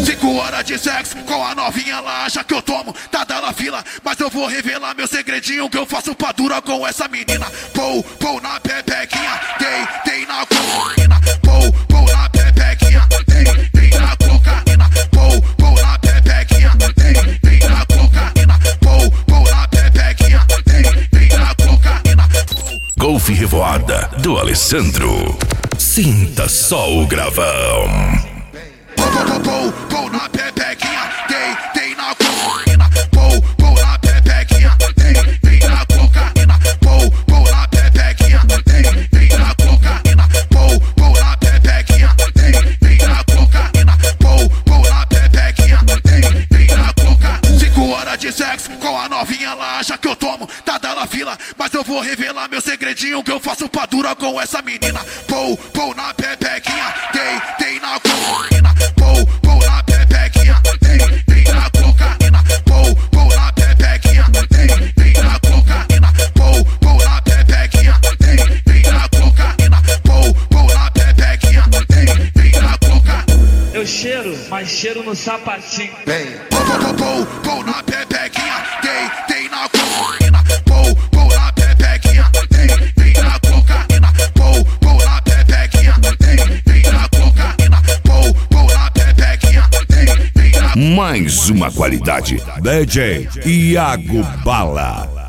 5 horas de sexo com a novinha, ela acha que eu tomo, tá dando a fila. Mas eu vou revelar meu segredinho que eu faço pra dura com essa menina. Pou na pepequinha, dei na cocaína. Pou na pepequinha, dei na cocaína. Pou na pepequinha, dei na cocaína. Pou na pepequinha, dei na cocaína. Golfe Revoada do Alessandro. Sinta só o gravão. Pou na pepequinha, dei na cocaína. Pou na pepequinha, dei na cocaína. Pou na pepequinha, dei na cocaína. Pou na pepequinha, dei na cocaína. Pou na pepequinha, dei na cocaína. 5 horas de sexo com a novinha, ela acha que eu tomo, tá dando a fila. Mas eu vou revelar meu segredinho que eu faço pra dura com essa menina. Pou na pepequinha, dei na cocaína. Pou na pepequinha, dei na cocaína. Pou na pepequinha, dei na cocaína. Pou na pepequinha, dei na cocaína. Pou na pepequinha, dei na cocaína. Eu cheiro, mas cheiro no sapatinho. Pou na pepequinha, dei na cocaína. Pou na pepequinha, dei na cocaína. Pou na pepequinha, dei na cocaína. Pou na pepequinha, dei na. Mais uma qualidade. DJ Iago Bala.